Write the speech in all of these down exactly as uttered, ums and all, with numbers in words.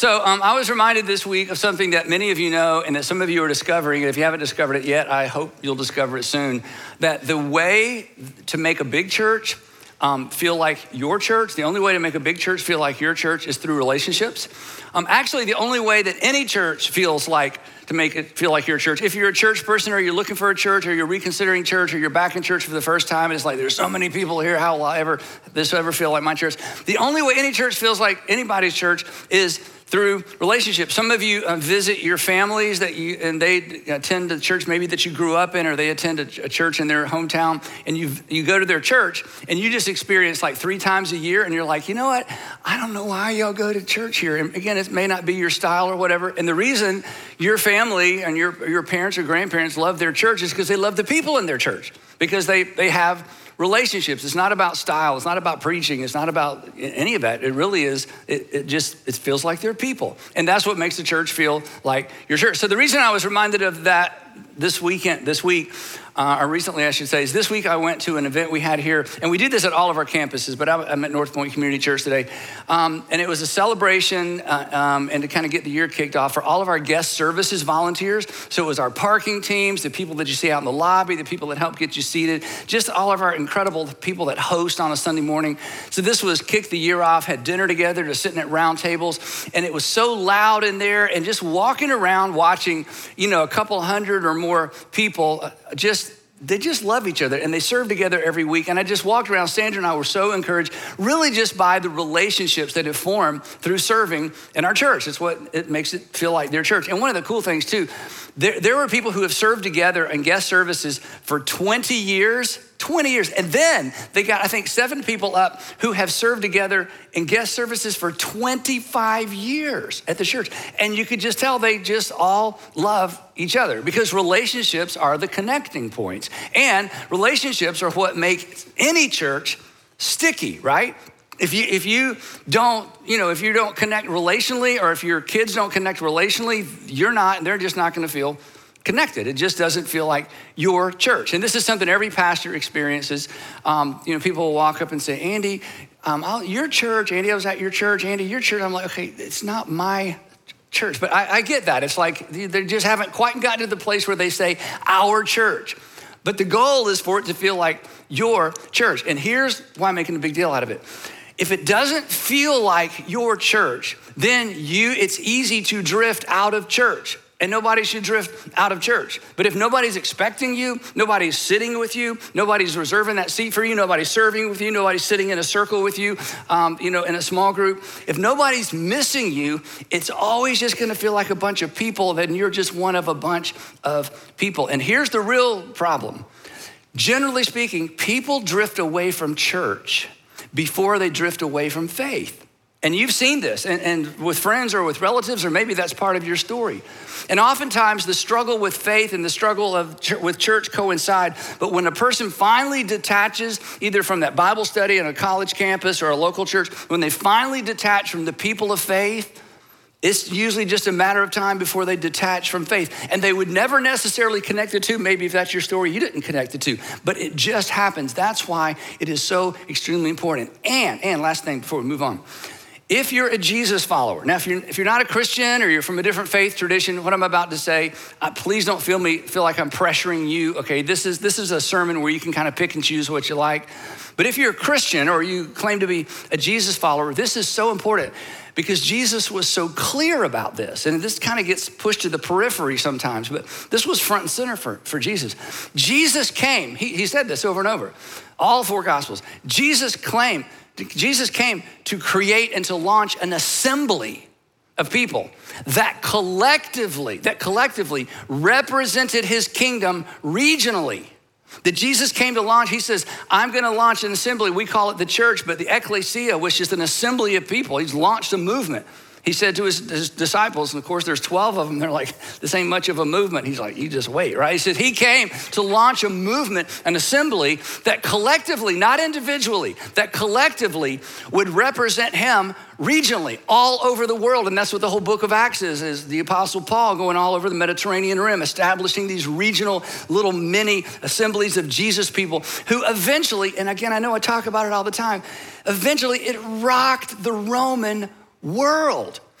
So um, I was reminded this week of something that many of you know and that some of you are discovering. And if you haven't discovered it yet, I hope you'll discover it soon. That the way to make a big church um, feel like your church, the only way to make a big church feel like your church is through relationships. Um, actually, the only way that any church feels like to make it feel like your church. If you're a church person or you're looking for a church or you're reconsidering church or you're back in church for the first time and it's like, there's so many people here, how will I ever, this ever feel like my church? The only way any church feels like anybody's church is through relationships. Some of you uh, visit your families that you, and they attend the church maybe that you grew up in, or they attend a, a church in their hometown, and you you go to their church and you just experience like three times a year and you're like, you know what? I don't know why y'all go to church here. And again, it may not be your style or whatever. And the reason your family and your, your parents or grandparents love their church is because they love the people in their church, because they, they have relationships. It's not about style. It's not about preaching. It's not about any of that. It really is, it, it just, it feels like they're people. And that's what makes the church feel like your church. So the reason I was reminded of that this weekend, this week, uh, or recently I should say, is this week I went to an event we had here, and we do this at all of our campuses, but I'm at North Point Community Church today. Um, and it was a celebration uh, um, and to kind of get the year kicked off for all of our guest services volunteers. So it was our parking teams, the people that you see out in the lobby, the people that help get you seated, just all of our incredible people that host on a Sunday morning. So this was kick the year off, had dinner together, just sitting at round tables. And it was so loud in there, and just walking around watching, you know, a couple hundred or more people uh, just they just love each other, and they serve together every week. And I just walked around. Sandra and I were so encouraged, really just by the relationships that have formed through serving in our church. It's what it makes it feel like their church. And one of the cool things too, there, there were people who have served together in guest services for twenty years, twenty years. And then they got, I think, seven people up who have served together in guest services for twenty-five years at the church. And you could just tell they just all love each other, because relationships are the connecting points. And relationships are what make any church sticky, right? If you if you don't, you know, if you don't connect relationally, or if your kids don't connect relationally, you're not, they're just not gonna feel connected. It just doesn't feel like your church. And this is something every pastor experiences. Um, you know, people will walk up and say, Andy, um, I'll, your church, Andy, I was at your church, Andy, your church. I'm like, okay, it's not my church. But I, I get that. It's like they just haven't quite gotten to the place where they say our church. But the goal is for it to feel like your church. And here's why I'm making a big deal out of it. If it doesn't feel like your church, then you it's easy to drift out of church. And nobody should drift out of church. But if nobody's expecting you, nobody's sitting with you, nobody's reserving that seat for you, nobody's serving with you, nobody's sitting in a circle with you, um, you know, in a small group. If nobody's missing you, it's always just gonna feel like a bunch of people, then you're just one of a bunch of people. And here's the real problem. Generally speaking, people drift away from church before they drift away from faith. And you've seen this, and, and with friends or with relatives, or maybe that's part of your story. And oftentimes the struggle with faith and the struggle of ch- with church coincide, but when a person finally detaches either from that Bible study on a college campus or a local church, when they finally detach from the people of faith, it's usually just a matter of time before they detach from faith. And they would never necessarily connect the two. Maybe if that's your story, you didn't connect the two, but it just happens. That's why it is so extremely important. And, and last thing before we move on, if you're a Jesus follower, now if you're, if you're not a Christian or you're from a different faith tradition, what I'm about to say, uh, please don't feel me feel like I'm pressuring you. Okay, this is this is a sermon where you can kind of pick and choose what you like. But if you're a Christian or you claim to be a Jesus follower, this is so important, because Jesus was so clear about this. And this kind of gets pushed to the periphery sometimes, but this was front and center for, for Jesus. Jesus came, he, he said this over and over, all four gospels. Jesus claimed, Jesus came to create and to launch an assembly of people that collectively, that collectively represented his kingdom regionally. That Jesus came to launch, he says, I'm gonna launch an assembly. We call it the church, but the ecclesia, which is an assembly of people. He's launched a movement. He said to his, his disciples, and of course there's twelve of them, they're like, this ain't much of a movement. He's like, you just wait, right? He said he came to launch a movement, an assembly that collectively, not individually, that collectively would represent him regionally, all over the world. And that's what the whole book of Acts is, is the Apostle Paul going all over the Mediterranean Rim, establishing these regional little mini assemblies of Jesus people who eventually, and again, I know I talk about it all the time, eventually it rocked the Roman world.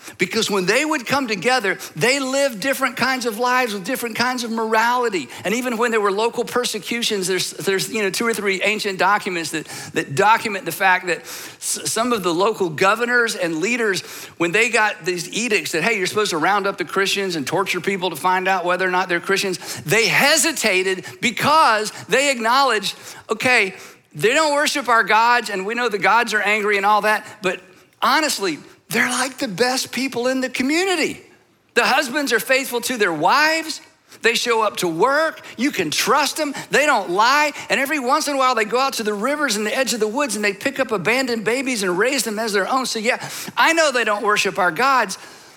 Because when they would come together, they lived different kinds of lives with different kinds of morality. And even when there were local persecutions, there's, there's you know, two or three ancient documents that, that document the fact that s- some of the local governors and leaders, when they got these edicts that, hey, you're supposed to round up the Christians and torture people to find out whether or not they're Christians, they hesitated because they acknowledged, okay, they don't worship our gods, and we know the gods are angry and all that, but honestly, they're like the best people in the community. The husbands are faithful to their wives. They show up to work. You can trust them. They don't lie. And every once in a while, they go out to the rivers and the edge of the woods and they pick up abandoned babies and raise them as their own. So yeah, I know they don't worship our gods,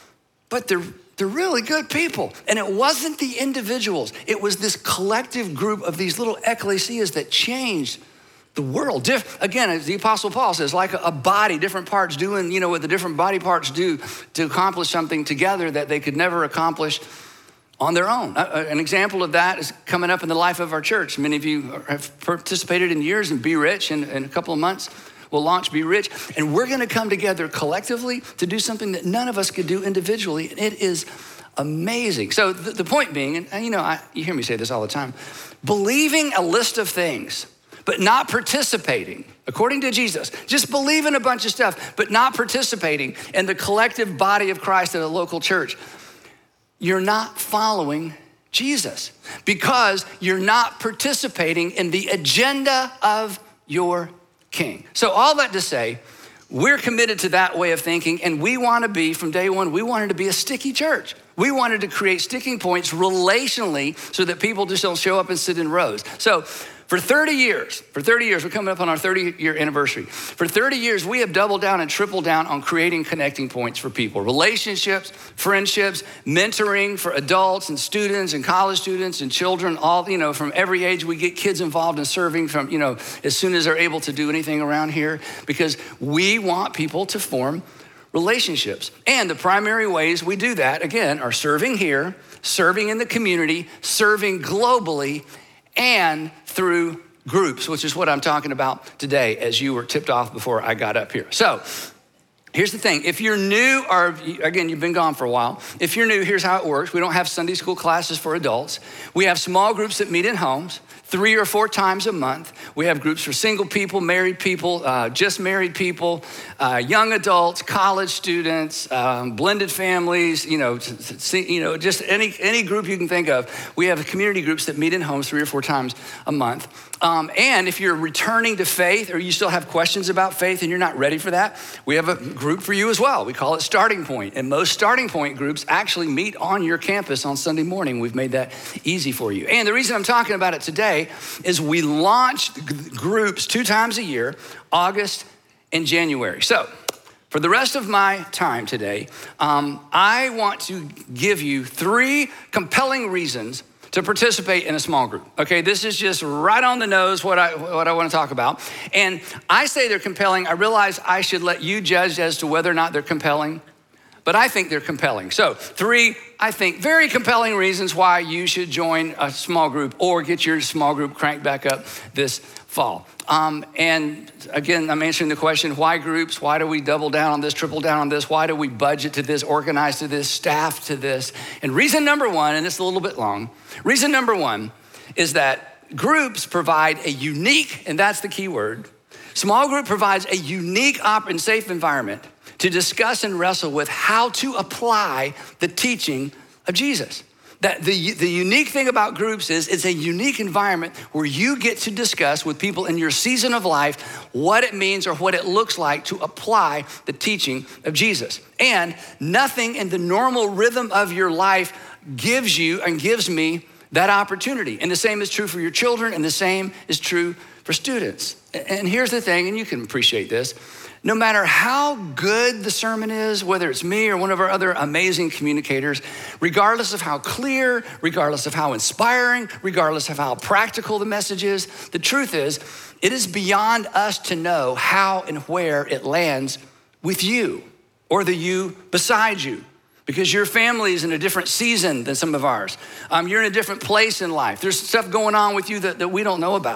but they're They're really good people. And it wasn't the individuals. It was this collective group of these little ecclesias that changed the world. Dif- again, as the Apostle Paul says, like a, a body, different parts doing, you know, what the different body parts do to accomplish something together that they could never accomplish on their own. Uh, an example of that is coming up in the life of our church. Many of you have participated in years in Be Rich. In, in a couple of months, we'll launch Be Rich. And we're gonna come together collectively to do something that none of us could do individually. And it is amazing. So the, the point being, and you know, I, you hear me say this all the time, believing a list of things, but not participating, according to Jesus, just believing a bunch of stuff, but not participating in the collective body of Christ at a local church, you're not following Jesus because you're not participating in the agenda of your King. So all that to say, we're committed to that way of thinking, and we want to be, from day one, we wanted to be a sticky church. We wanted to create sticking points relationally so that people just don't show up and sit in rows. So for thirty years, for thirty years, we're coming up on our thirty year anniversary. For thirty years, we have doubled down and tripled down on creating connecting points for people. Relationships, friendships, mentoring for adults and students and college students and children, all, you know, from every age. We get kids involved in serving from, you know, as soon as they're able to do anything around here, because we want people to form relationships. And the primary ways we do that, again, are serving here, serving in the community, serving globally, and through groups, which is what I'm talking about today as you were tipped off before I got up here. So here's the thing. If you're new, or again, you've been gone for a while. If you're new, here's how it works. We don't have Sunday school classes for adults. We have small groups that meet in homes three or four times a month. We have groups for single people, married people, uh, just married people, uh, young adults, college students, um, blended families, you know, you know, just any, any group you can think of. We have community groups that meet in homes three or four times a month. Um, and if you're returning to faith or you still have questions about faith and you're not ready for that, we have a group for you as well. We call it Starting Point. And most Starting Point groups actually meet on your campus on Sunday morning. We've made that easy for you. And the reason I'm talking about it today is we launch groups two times a year, August and January. So for the rest of my time today, um, I want to give you three compelling reasons to participate in a small group. Okay, this is just right on the nose what I what I want to talk about. And I say they're compelling. I realize I should let you judge as to whether or not they're compelling, but I think they're compelling. So three, I think, very compelling reasons why you should join a small group or get your small group cranked back up this fall. Um, and again, I'm answering the question, why groups? Why do we double down on this, triple down on this? Why do we budget to this, organize to this, staff to this? And reason number one, and it's a little bit long, reason number one is that groups provide a unique, and that's the key word, small group provides a unique op- and safe environment to discuss and wrestle with how to apply the teaching of Jesus. That the, the unique thing about groups is it's a unique environment where you get to discuss with people in your season of life what it means or what it looks like to apply the teaching of Jesus. And nothing in the normal rhythm of your life gives you and gives me that opportunity. And the same is true for your children, and the same is true for students. And here's the thing, and you can appreciate this. No matter how good the sermon is, whether it's me or one of our other amazing communicators, regardless of how clear, regardless of how inspiring, regardless of how practical the message is, the truth is, it is beyond us to know how and where it lands with you or the you beside you, because your family is in a different season than some of ours. Um, you're in a different place in life. There's stuff going on with you that, that we don't know about.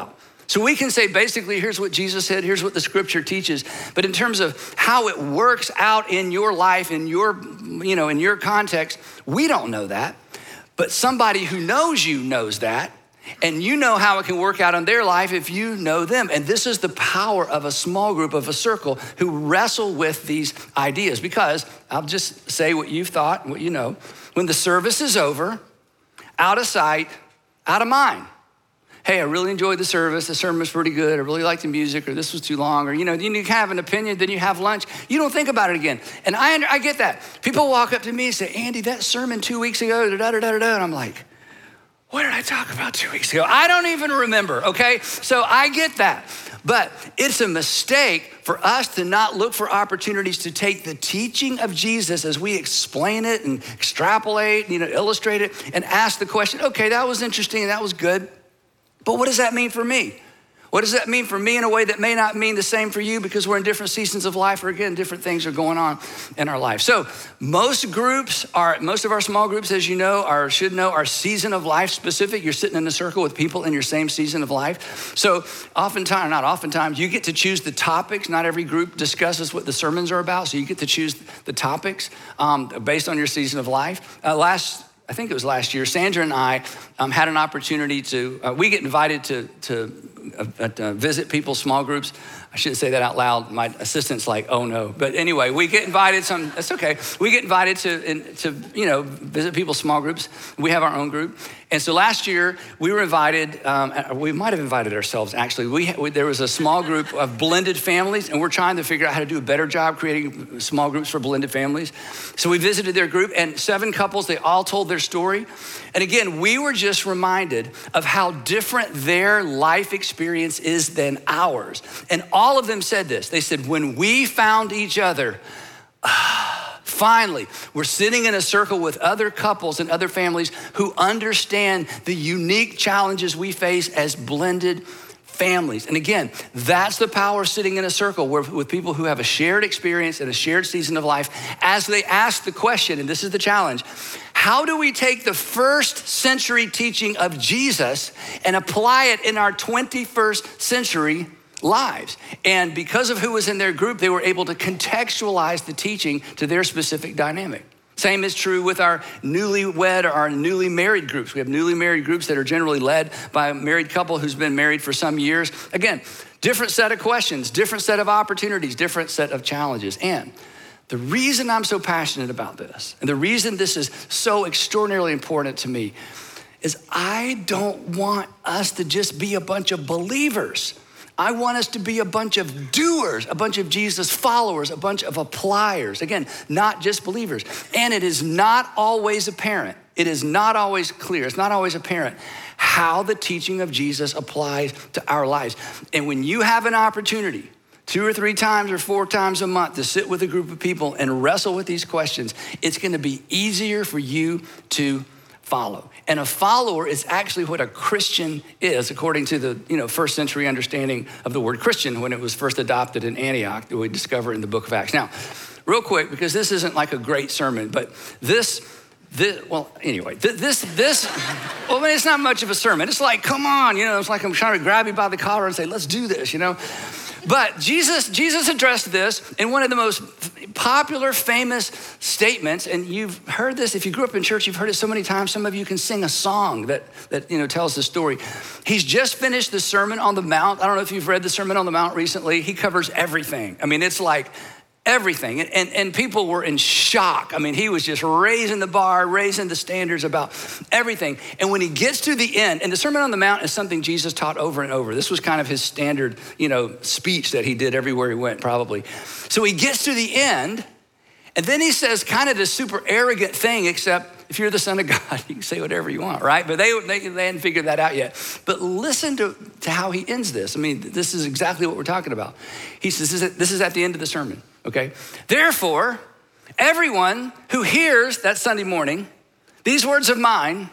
So we can say, basically, here's what Jesus said, here's what the scripture teaches. But in terms of how it works out in your life, in your, you know, in your context, we don't know that. But somebody who knows you knows that. And you know how it can work out in their life if you know them. And this is the power of a small group, of a circle, who wrestle with these ideas. Because I'll just say what you've thought, what you know. When the service is over, out of sight, out of mind. Hey, I really enjoyed the service. The sermon was pretty good. I really liked the music, or this was too long, or, you know, you have an opinion, then you have lunch. You don't think about it again. And I, I get that. People walk up to me and say, Andy, that sermon two weeks ago, da da da da da. And I'm like, what did I talk about two weeks ago? I don't even remember, okay? So I get that. But it's a mistake for us to not look for opportunities to take the teaching of Jesus as we explain it and extrapolate, you know, illustrate it, and ask the question, okay, that was interesting and that was good. But what does that mean for me? What does that mean for me in a way that may not mean the same for you, because we're in different seasons of life, or again, different things are going on in our life. So most groups are, most of our small groups, as you know, or should know, are season of life specific. You're sitting in a circle with people in your same season of life. So oftentimes, not oftentimes, you get to choose the topics. Not every group discusses what the sermons are about. So you get to choose the topics um, based on your season of life. Uh, last I think it was last year, Sandra and I um, had an opportunity to, uh, we get invited to, to uh, uh, visit people's small groups. I shouldn't say that out loud. My assistant's like, oh no. But anyway, we get invited, some, that's okay. We get invited to, in, to, you know, visit people's small groups. We have our own group. And so last year we were invited, um, we might've invited ourselves actually. We, we There was a small group of blended families, and we're trying to figure out how to do a better job creating small groups for blended families. So we visited their group, and seven couples, they all told their story. And again, we were just reminded of how different their life experience is than ours. And all of them said this. They said, when we found each other, finally, we're sitting in a circle with other couples and other families who understand the unique challenges we face as blended families. And again, that's the power of sitting in a circle where, with people who have a shared experience and a shared season of life, as they ask the question, and this is the challenge, how do we take the first century teaching of Jesus and apply it in our twenty-first century lives? And because of who was in their group, they were able to contextualize the teaching to their specific dynamic. Same is true with our newlywed or our newly married groups. We have newly married groups that are generally led by a married couple who's been married for some years. Again, different set of questions, different set of opportunities, different set of challenges. And the reason I'm so passionate about this, and the reason this is so extraordinarily important to me, is I don't want us to just be a bunch of believers. I want us to be a bunch of doers, a bunch of Jesus followers, a bunch of appliers. Again, not just believers. And it is not always apparent. It is not always clear. It's not always apparent how the teaching of Jesus applies to our lives. And when you have an opportunity two or three times or four times a month to sit with a group of people and wrestle with these questions, it's going to be easier for you to follow. And a follower is actually what a Christian is, according to the you know first century understanding of the word Christian when it was first adopted in Antioch that we discover in the book of Acts. Now, real quick, because this isn't like a great sermon, but this, this well, anyway, this, this, well, I mean, it's not much of a sermon. It's like, come on, you know, it's like I'm trying to grab you by the collar and say, let's do this, you know? But Jesus, Jesus addressed this in one of the most popular, famous statements, and you've heard this. If you grew up in church, you've heard it so many times. Some of you can sing a song that, that you know tells the story. He's just finished the Sermon on the Mount. I don't know if you've read the Sermon on the Mount recently. He covers everything. I mean, it's like everything. And, and, and people were in shock. I mean, he was just raising the bar, raising the standards about everything. And when he gets to the end, and the Sermon on the Mount is something Jesus taught over and over. This was kind of his standard, you know, speech that he did everywhere he went, probably. So he gets to the end, and then he says kind of this super arrogant thing, except if you're the Son of God, you can say whatever you want, right? But they, they, they hadn't figured that out yet. But listen to, to how he ends this. I mean, this is exactly what we're talking about. He says, this is, this is at the end of the sermon, okay? Therefore, everyone who hears that Sunday morning, these words of mine,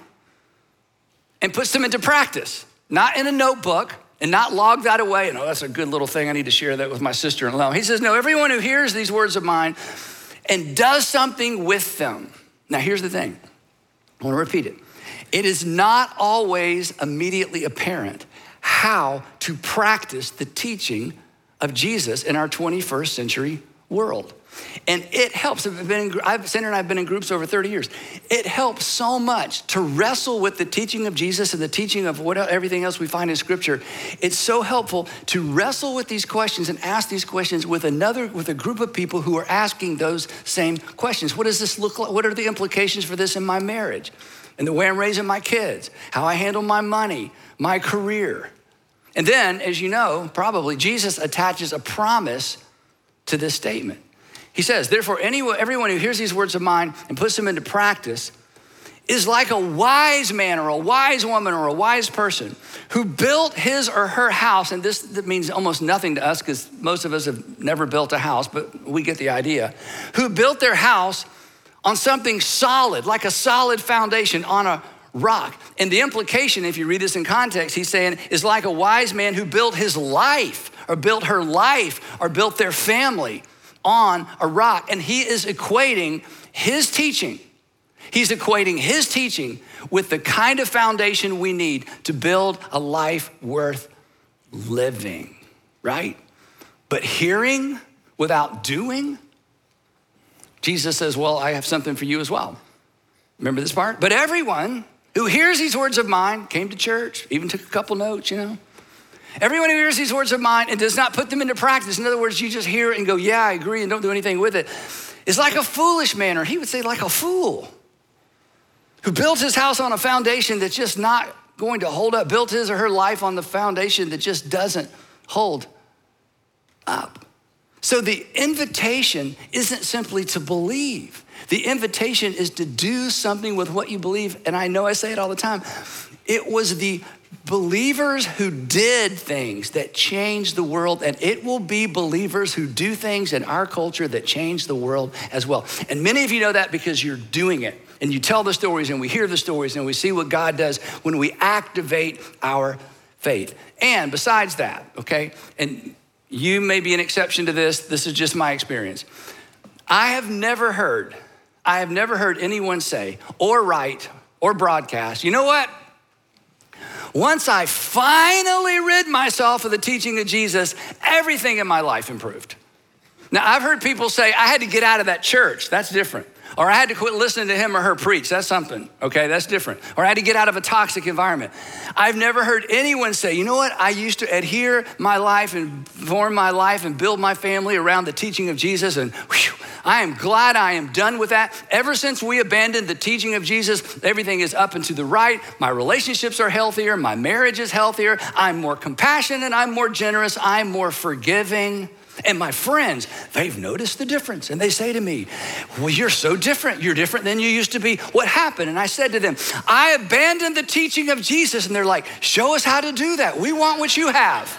and puts them into practice, not in a notebook, and not log that away, and oh, that's a good little thing, I need to share that with my sister-in-law. He says, no, everyone who hears these words of mine and does something with them. Now, here's the thing. I want to repeat it. It is not always immediately apparent how to practice the teaching of Jesus in our twenty-first century world. And it helps. I've been in, I've, Sandra and I have been in groups over thirty years. It helps so much to wrestle with the teaching of Jesus and the teaching of what, everything else we find in Scripture. It's so helpful to wrestle with these questions and ask these questions with another, with a group of people who are asking those same questions. What does this look like? What are the implications for this in my marriage? And the way I'm raising my kids, how I handle my money, my career. And then, as you know, probably, Jesus attaches a promise to this statement. He says, therefore, anyone, everyone who hears these words of mine and puts them into practice is like a wise man or a wise woman or a wise person who built his or her house. And this that means almost nothing to us because most of us have never built a house, but we get the idea. Who built their house on something solid, like a solid foundation on a rock. And the implication, if you read this in context, he's saying is like a wise man who built his life or built her life or built their family on a rock. And he is equating his teaching. He's equating his teaching with the kind of foundation we need to build a life worth living, right? But hearing without doing, Jesus says, well, I have something for you as well. Remember this part? But everyone who hears these words of mine, came to church, even took a couple notes, you know. Everyone who hears these words of mine and does not put them into practice, in other words, you just hear it and go, yeah, I agree, and don't do anything with it, is like a foolish man, or he would say like a fool, who built his house on a foundation that's just not going to hold up, built his or her life on the foundation that just doesn't hold up. So the invitation isn't simply to believe. The invitation is to do something with what you believe. And I know I say it all the time. It was the believers who did things that changed the world, and it will be believers who do things in our culture that change the world as well. And many of you know that because you're doing it. And you tell the stories and we hear the stories and we see what God does when we activate our faith. And besides that, okay, and you may be an exception to this. This is just my experience. I have never heard, I have never heard anyone say or write or broadcast, you know what? Once I finally rid myself of the teaching of Jesus, everything in my life improved. Now, I've heard people say, I had to get out of that church. That's different. Or I had to quit listening to him or her preach. That's something, okay? That's different. Or I had to get out of a toxic environment. I've never heard anyone say, you know what? I used to adhere my life and form my life and build my family around the teaching of Jesus, and whew, I am glad I am done with that. Ever since we abandoned the teaching of Jesus, everything is up and to the right. My relationships are healthier. My marriage is healthier. I'm more compassionate. I'm more generous. I'm more forgiving. And my friends, they've noticed the difference. And they say to me, well, you're so different. You're different than you used to be. What happened? And I said to them, I abandoned the teaching of Jesus. And they're like, show us how to do that. We want what you have.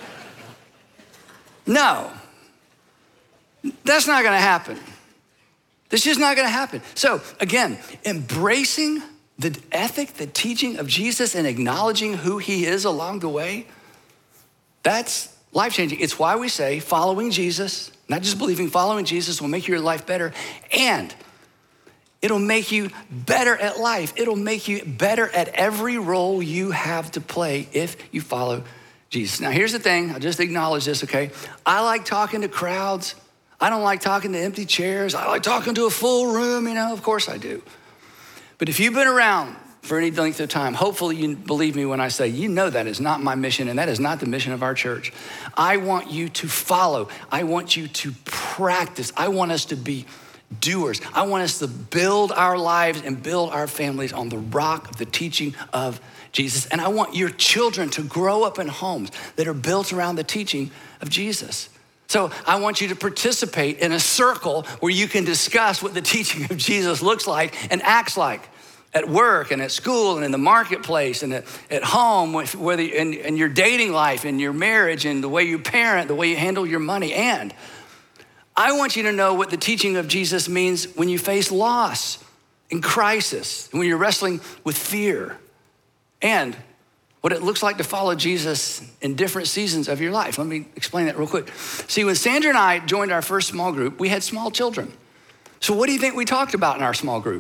No, that's not going to happen. This is not going to happen. So again, embracing the ethic, the teaching of Jesus and acknowledging who he is along the way, that's life-changing. It's why we say following Jesus, not just believing, following Jesus will make your life better, and it'll make you better at life. It'll make you better at every role you have to play if you follow Jesus. Now, here's the thing. I'll just acknowledge this, okay? I like talking to crowds. I don't like talking to empty chairs. I like talking to a full room, you know, of course I do. But if you've been around for any length of time, hopefully you believe me when I say, you know that is not my mission, and that is not the mission of our church. I want you to follow. I want you to practice. I want us to be doers. I want us to build our lives and build our families on the rock of the teaching of Jesus. And I want your children to grow up in homes that are built around the teaching of Jesus. So I want you to participate in a circle where you can discuss what the teaching of Jesus looks like and acts like. At work and at school and in the marketplace and at, at home, whether in, in your dating life, in your marriage, and the way you parent, the way you handle your money. And I want you to know what the teaching of Jesus means when you face loss and crisis, and when you're wrestling with fear, and what it looks like to follow Jesus in different seasons of your life. Let me explain that real quick. See, when Sandra and I joined our first small group, we had small children. So what do you think we talked about in our small group?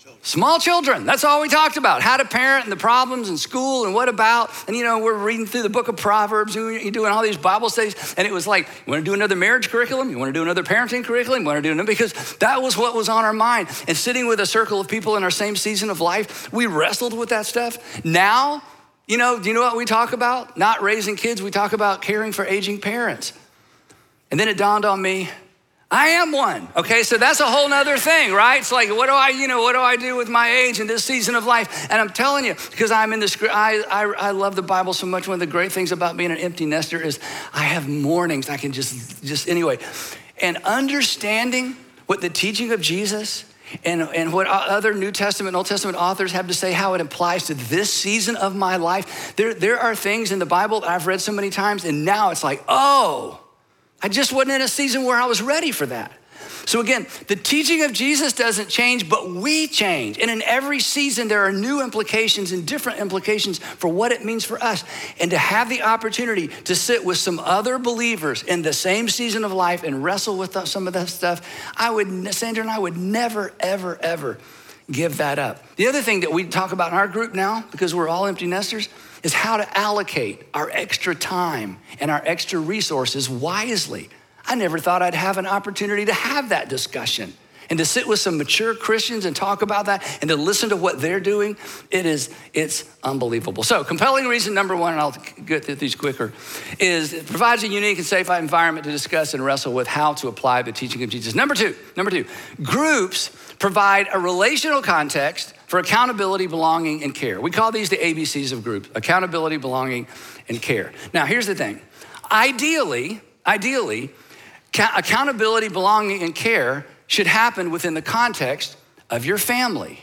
Small children, that's all we talked about. How to parent and the problems in school and what about. And you know, we're reading through the book of Proverbs and you're doing all these Bible studies. And it was like, you wanna do another marriage curriculum? You wanna do another parenting curriculum? You wanna do another? Because that was what was on our mind. And sitting with a circle of people in our same season of life, we wrestled with that stuff. Now, you know, do you know what we talk about? Not raising kids, we talk about caring for aging parents. And then it dawned on me, I am one, okay? So that's a whole nother thing, right? It's like, what do I, you know, what do I do with my age in this season of life? And I'm telling you, because I'm in this, I, I, I love the Bible so much. One of the great things about being an empty nester is I have mornings I can just, just anyway. And understanding what the teaching of Jesus and, and what other New Testament and Old Testament authors have to say, how it applies to this season of my life. There, there are things in the Bible that I've read so many times, and now it's like, oh, I just wasn't in a season where I was ready for that. So again, the teaching of Jesus doesn't change, but we change. And in every season, there are new implications and different implications for what it means for us. And to have the opportunity to sit with some other believers in the same season of life and wrestle with some of that stuff, I would, Sandra and I would never, ever, ever give that up. The other thing that we talk about in our group now, because we're all empty nesters, is how to allocate our extra time and our extra resources wisely. I never thought I'd have an opportunity to have that discussion and to sit with some mature Christians and talk about that and to listen to what they're doing. It is, it's unbelievable. So compelling reason number one, and I'll get through these quicker, is it provides a unique and safe environment to discuss and wrestle with how to apply the teaching of Jesus. Number two, number two, groups provide a relational context for accountability, belonging, and care. We call these the A B Cs of groups: accountability, belonging, and care. Now, here's the thing. Ideally, ideally, ca- accountability, belonging, and care should happen within the context of your family.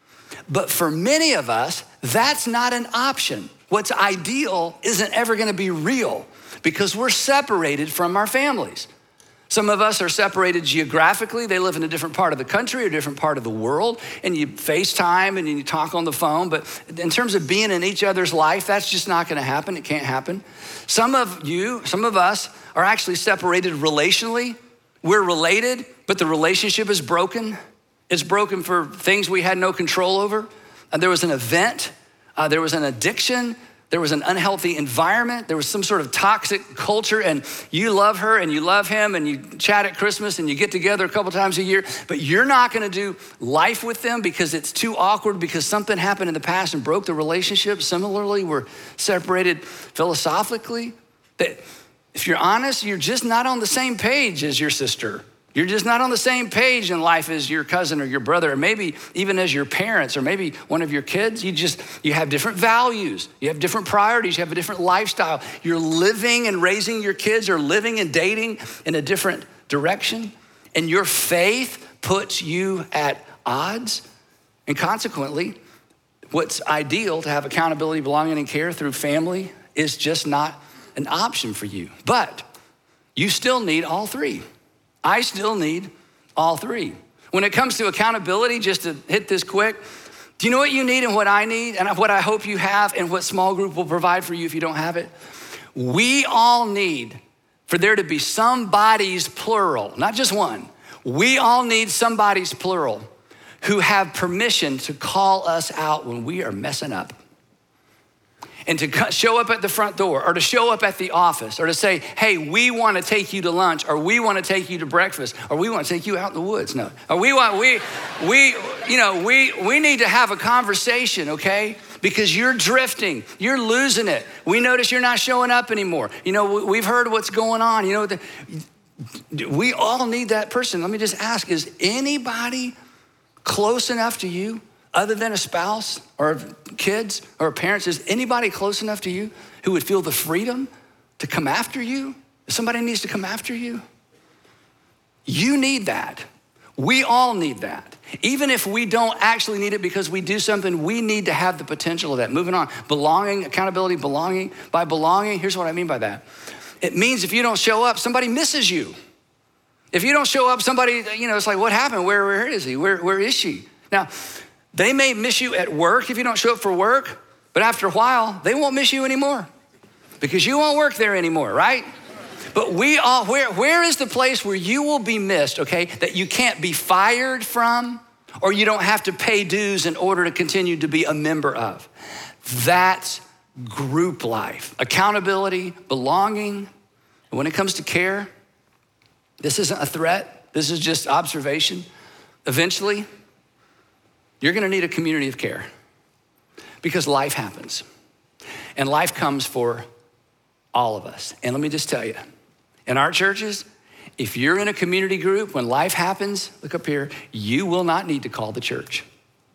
But for many of us, that's not an option. What's ideal isn't ever gonna be real because we're separated from our families. Some of us are separated geographically. They live in a different part of the country or a different part of the world, and you FaceTime and you talk on the phone. But in terms of being in each other's life, that's just not gonna happen. It can't happen. Some of you, some of us are actually separated relationally. We're related, but the relationship is broken. It's broken for things we had no control over. Uh, there was an event, uh, there was an addiction, there was an unhealthy environment. There was some sort of toxic culture, and you love her and you love him and you chat at Christmas and you get together a couple times a year, but you're not gonna do life with them because it's too awkward because something happened in the past and broke the relationship. Similarly, we're separated philosophically. That if you're honest, you're just not on the same page as your sister. You're just not on the same page in life as your cousin or your brother, or maybe even as your parents, or maybe one of your kids. You just, you have different values. You have different priorities. You have a different lifestyle. You're living and raising your kids or living and dating in a different direction. And your faith puts you at odds. And consequently, what's ideal to have accountability, belonging, and care through family is just not an option for you. But you still need all three. I still need all three. When it comes to accountability, just to hit this quick, do you know what you need and what I need and what I hope you have and what small group will provide for you if you don't have it? We all need for there to be somebody's plural, not just one. We all need somebody's plural who have permission to call us out when we are messing up. And to show up at the front door or to show up at the office or to say, hey, we want to take you to lunch, or we want to take you to breakfast, or we want to take you out in the woods. No, or we want, we, we, you know, we, we need to have a conversation, okay? Because you're drifting, you're losing it. We notice you're not showing up anymore. You know, we've heard what's going on. You know, the, we all need that person. Let me just ask, is anybody close enough to you other than a spouse or kids or parents? Is anybody close enough to you who would feel the freedom to come after you? If somebody needs to come after you, you need that. We all need that. Even if we don't actually need it because we do something, we need to have the potential of that. Moving on, belonging, accountability, belonging. By belonging, here's what I mean by that. It means if you don't show up, somebody misses you. If you don't show up, somebody, you know, it's like, what happened? Where, where is he? Where, where is she? Now, they may miss you at work if you don't show up for work, but after a while, they won't miss you anymore because you won't work there anymore, right? But we all, where, where is the place where you will be missed, okay, that you can't be fired from or you don't have to pay dues in order to continue to be a member of. That's group life. Accountability, belonging. And when it comes to care, this isn't a threat. This is just observation. Eventually, you're gonna need a community of care because life happens. And life comes for all of us. And let me just tell you, in our churches, if you're in a community group, when life happens, look up here, you will not need to call the church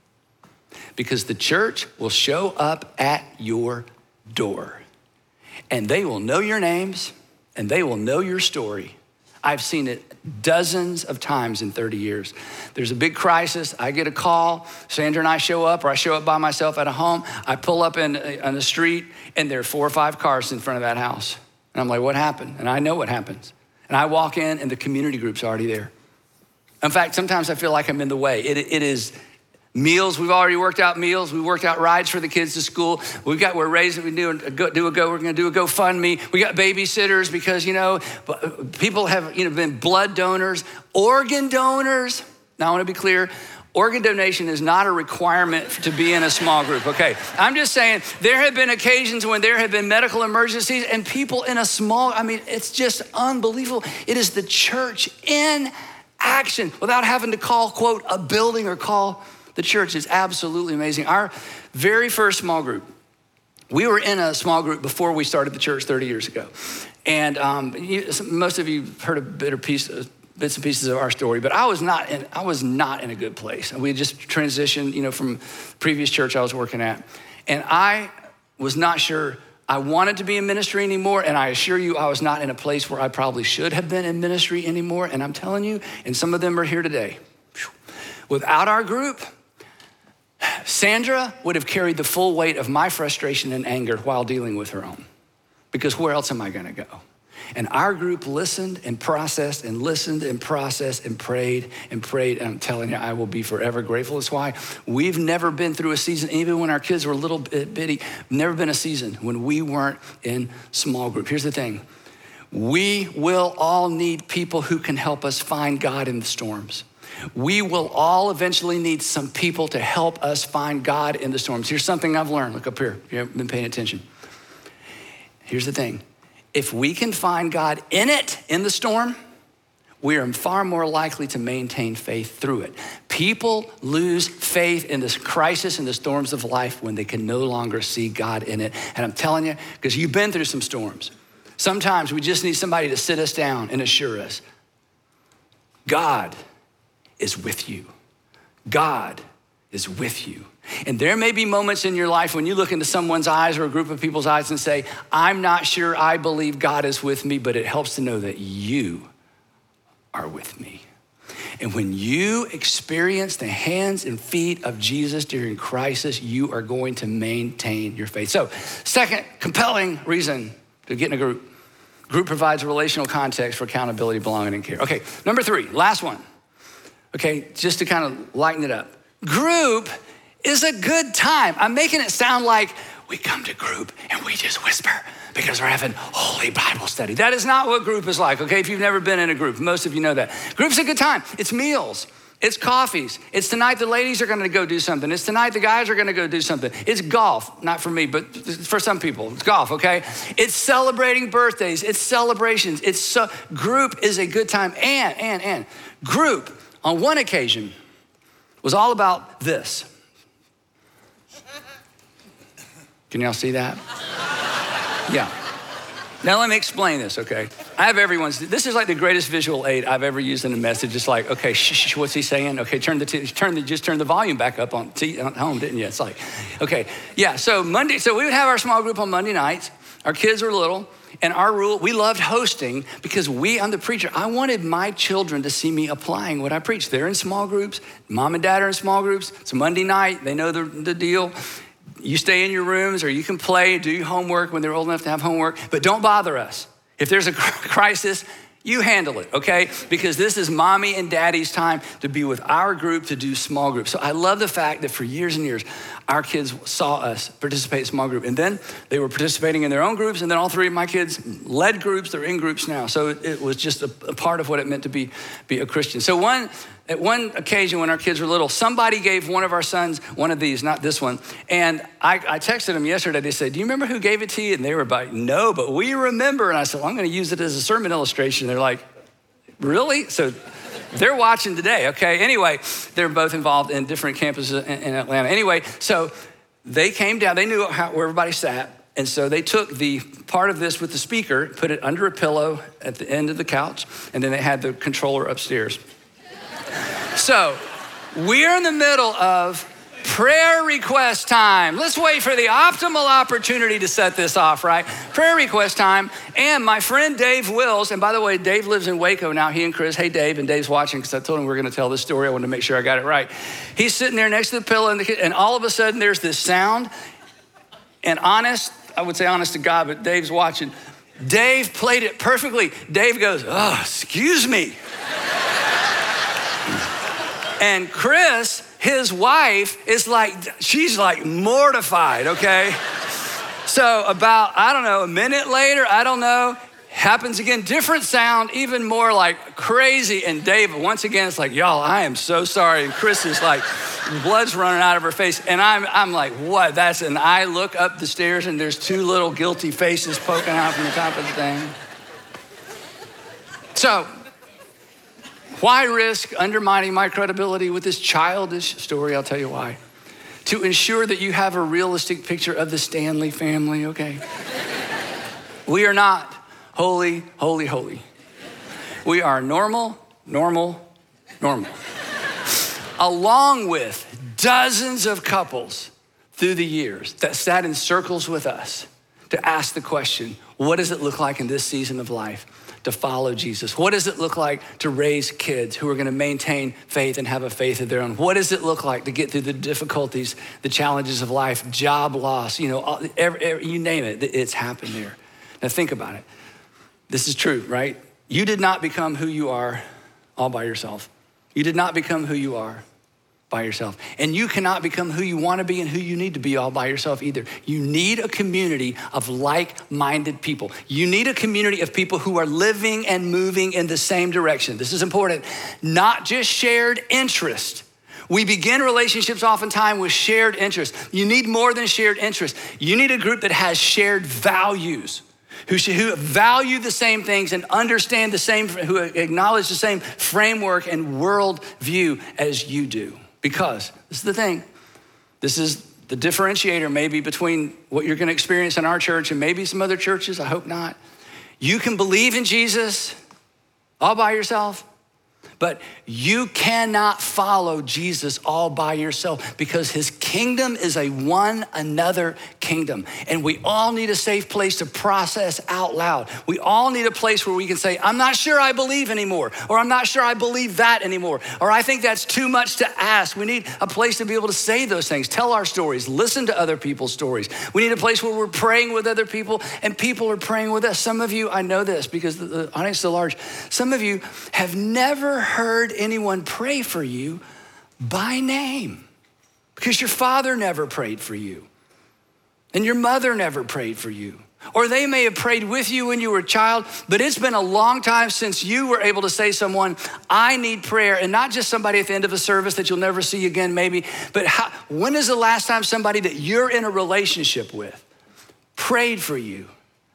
because the church will show up at your door and they will know your names and they will know your story. I've seen it dozens of times in thirty years. There's a big crisis. I get a call. Sandra and I show up, or I show up by myself at a home. I pull up in on the street, and there are four or five cars in front of that house. And I'm like, what happened? And I know what happens. And I walk in, and the community group's already there. In fact, sometimes I feel like I'm in the way. It, it is meals. We've already worked out meals. We worked out rides for the kids to school. We've got, we're raising, we do a go, do a go, we're gonna do a GoFundMe. We got babysitters because, you know, people have, you know, been blood donors, organ donors. Now I wanna be clear, organ donation is not a requirement to be in a small group, okay? I'm just saying, there have been occasions when there have been medical emergencies and people in a small, I mean, it's just unbelievable. It is the church in action without having to call, quote, a building or call the church. Is absolutely amazing. Our very first small group, we were in a small group before we started the church thirty years ago. And um, you, most of you heard a bit or piece, bits and pieces of our story, but I was not in, I was not in a good place. We had just transitioned, you know, from previous church I was working at. And I was not sure I wanted to be in ministry anymore. And I assure you, I was not in a place where I probably should have been in ministry anymore. And I'm telling you, and some of them are here today. Without our group, Sandra would have carried the full weight of my frustration and anger while dealing with her own, because where else am I gonna go? And our group listened and processed and listened and processed and prayed and prayed. And I'm telling you, I will be forever grateful. That's why we've never been through a season, even when our kids were a little bit bitty, never been a season when we weren't in small group. Here's the thing. We will all need people who can help us find God in the storms. We will all eventually need some people to help us find God in the storms. Here's something I've learned. Look up here, if you haven't been paying attention. Here's the thing. If we can find God in it, in the storm, we are far more likely to maintain faith through it. People lose faith in this crisis and the storms of life when they can no longer see God in it. And I'm telling you, because you've been through some storms. Sometimes we just need somebody to sit us down and assure us, God is with you. God is with you. And there may be moments in your life when you look into someone's eyes or a group of people's eyes and say, I'm not sure I believe God is with me, but it helps to know that you are with me. And when you experience the hands and feet of Jesus during crisis, you are going to maintain your faith. So, second compelling reason to get in a group. Group provides a relational context for accountability, belonging, and care. Okay, number three, last one. Okay, just to kind of lighten it up. Group is a good time. I'm making it sound like we come to group and we just whisper because we're having holy Bible study. That is not what group is like, okay? If you've never been in a group, most of you know that. Group's a good time. It's meals. It's coffees. It's tonight the ladies are gonna go do something. It's tonight the guys are gonna go do something. It's golf, not for me, but for some people, it's golf, okay? It's celebrating birthdays. It's celebrations. It's so, group is a good time. And, and, and, group, on one occasion, was all about this. Can y'all see that? Yeah. Now let me explain this, okay? I have everyone's, this is like the greatest visual aid I've ever used in a message. It's like, okay, shh, shh, what's he saying? Okay, turn the, t- turn the, just turn the volume back up on t- at home, didn't you? It's like, okay, yeah, so Monday, so we would have our small group on Monday nights. Our kids were little, and our rule, we loved hosting because we, I'm the preacher, I wanted my children to see me applying what I preach. They're in small groups, mom and dad are in small groups. It's a Monday night, they know the, the deal. You stay in your rooms or you can play, do your homework when they're old enough to have homework, but don't bother us. If there's a crisis, you handle it, okay? Because this is mommy and daddy's time to be with our group, to do small groups. So I love the fact that for years and years, our kids saw us participate in small group. And then they were participating in their own groups. And then all three of my kids led groups. They're in groups now. So it, it was just a, a part of what it meant to be, be a Christian. So one at one occasion when our kids were little, somebody gave one of our sons one of these, not this one. And I, I texted them yesterday. They said, do you remember who gave it to you? And they were like, no, but we remember. And I said, well, I'm going to use it as a sermon illustration. They're like, really? So they're watching today, okay? Anyway, they're both involved in different campuses in, in Atlanta. Anyway, so they came down. They knew how, where everybody sat. And so they took the part of this with the speaker, put it under a pillow at the end of the couch, and then they had the controller upstairs. So we're in the middle of prayer request time. Let's wait for the optimal opportunity to set this off, right? Prayer request time. And my friend Dave Wills, and by the way, Dave lives in Waco now, he and Chris. Hey, Dave, and Dave's watching because I told him we were going to tell this story. I wanted to make sure I got it right. He's sitting there next to the pillow, and, the, and all of a sudden there's this sound. And honest, I would say honest to God, but Dave's watching. Dave played it perfectly. Dave goes, oh, excuse me. And Chris, his wife, is like, she's like mortified, okay? So about, I don't know, a minute later, I don't know, happens again, different sound, even more like crazy. And Dave, once again, it's like, y'all, I am so sorry. And Chris is like, blood's running out of her face. And I'm, I'm like, what? That's, and I look up the stairs and there's two little guilty faces poking out from the top of the thing. So, why risk undermining my credibility with this childish story? I'll tell you why. To ensure that you have a realistic picture of the Stanley family, okay? We are not holy, holy, holy. We are normal, normal, normal. Along with dozens of couples through the years that sat in circles with us to ask the question, what does it look like in this season of life to follow Jesus? What does it look like to raise kids who are gonna maintain faith and have a faith of their own? What does it look like to get through the difficulties, the challenges of life, job loss, you know, every, every, you name it, it's happened there. Now think about it. This is true, right? You did not become who you are all by yourself. You did not become who you are by yourself. And you cannot become who you want to be and who you need to be all by yourself either. You need a community of like-minded people. You need a community of people who are living and moving in the same direction. This is important. Not just shared interest. We begin relationships oftentimes with shared interest. You need more than shared interest. You need a group that has shared values, who, who value the same things and understand the same, who acknowledge the same framework and worldview as you do. Because this is the thing, this is the differentiator maybe between what you're gonna experience in our church and maybe some other churches, I hope not. You can believe in Jesus all by yourself, but you cannot follow Jesus all by yourself because his kingdom is a one another kingdom. And we all need a safe place to process out loud. We all need a place where we can say, I'm not sure I believe anymore, or I'm not sure I believe that anymore, or I think that's too much to ask. We need a place to be able to say those things, tell our stories, listen to other people's stories. We need a place where we're praying with other people and people are praying with us. Some of you, I know this because the audience is so large, some of you have never heard anyone pray for you by name because your father never prayed for you and your mother never prayed for you. Or they may have prayed with you when you were a child, but it's been a long time since you were able to say to someone, I need prayer, and not just somebody at the end of a service that you'll never see again maybe, but how, when is the last time somebody that you're in a relationship with prayed for you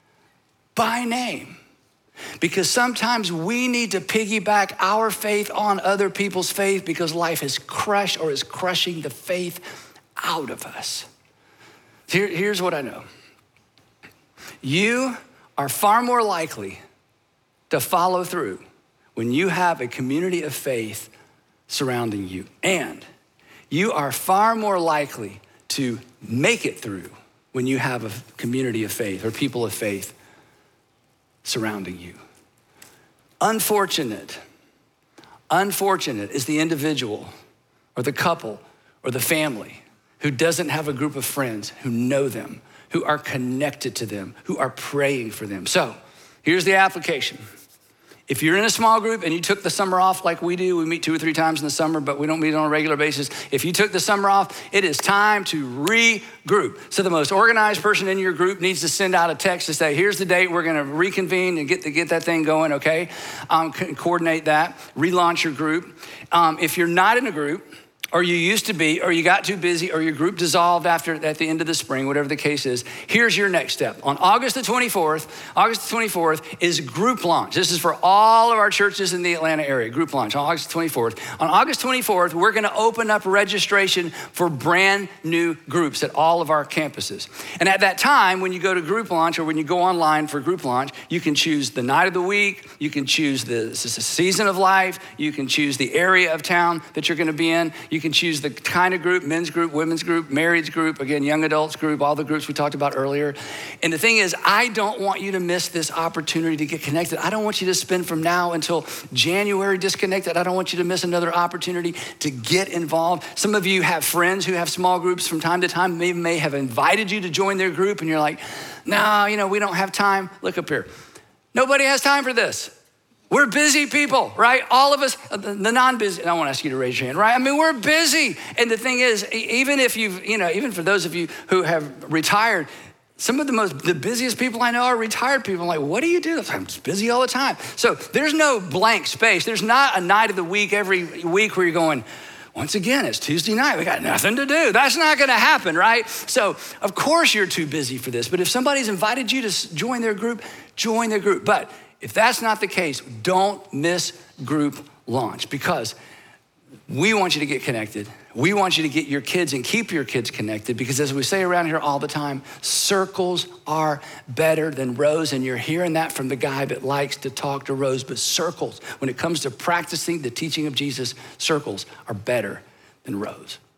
by name? Because sometimes we need to piggyback our faith on other people's faith because life is crushed or is crushing the faith out of us. Here, here's what I know. You are far more likely to follow through when you have a community of faith surrounding you. And you are far more likely to make it through when you have a community of faith or people of faith surrounding you. Unfortunate, unfortunate is the individual or the couple or the family who doesn't have a group of friends who know them, who are connected to them, who are praying for them. So here's the application. If you're in a small group and you took the summer off like we do, we meet two or three times in the summer, but we don't meet on a regular basis. If you took the summer off, it is time to regroup. So the most organized person in your group needs to send out a text to say, here's the date, we're gonna reconvene and get, to get that thing going, okay? Um, coordinate that, relaunch your group. Um, if you're not in a group, or you used to be, or you got too busy, or your group dissolved after at the end of the spring, whatever the case is, here's your next step. On August the twenty-fourth, August the twenty-fourth is group launch. This is for all of our churches in the Atlanta area, group launch on August twenty-fourth. On August twenty-fourth, we're gonna open up registration for brand new groups at all of our campuses. And at that time, when you go to group launch or when you go online for group launch, you can choose the night of the week, you can choose the season of life, you can choose the area of town that you're gonna be in, you You can choose the kind of group, men's group, women's group, marriage group, again, young adults group, all the groups we talked about earlier. And the thing is, I don't want you to miss this opportunity to get connected. I don't want you to spend from now until January disconnected. I don't want you to miss another opportunity to get involved. Some of you have friends who have small groups from time to time. They may have invited you to join their group and you're like, no, you know, we don't have time. Look up here. Nobody has time for this. We're busy people, right? All of us, the non-busy, I won't ask you to raise your hand, right? I mean, we're busy. And the thing is, even if you've, you know, even for those of you who have retired, some of the most, the busiest people I know are retired people. I'm like, what do you do? I'm just busy all the time. So there's no blank space. There's not a night of the week every week where you're going, once again, it's Tuesday night. We got nothing to do. That's not gonna happen, right? So of course you're too busy for this. But if somebody's invited you to join their group, join their group. But if that's not the case, don't miss group launch because we want you to get connected. We want you to get your kids and keep your kids connected because as we say around here all the time, circles are better than rows. And you're hearing that from the guy that likes to talk to rows, but circles, when it comes to practicing the teaching of Jesus, circles are better than rows.